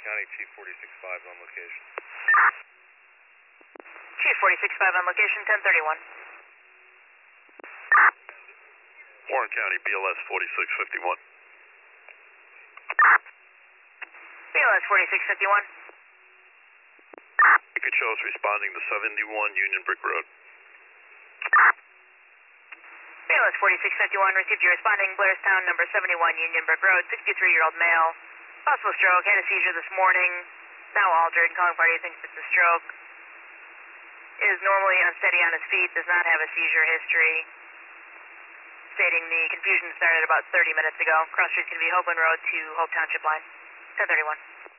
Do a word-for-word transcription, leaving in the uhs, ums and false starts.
County, Chief forty-six five on location. Chief forty-six five on location, ten thirty-one. Warren County, B L S forty-six fifty-one. B L S forty-six fifty-one. You could show us responding to seventy-one Union Brick Road. B L S forty-six fifty-one, received you responding, Blairstown, number seventy-one Union Brick Road, sixty-three-year-old male. Possible stroke, had a seizure this morning, now altered, calling party thinks it's a stroke. Is normally unsteady on his feet, does not have a seizure history. Stating the confusion started about thirty minutes ago. Cross street's going to be Hopeland Road to Hope Township line, ten thirty-one.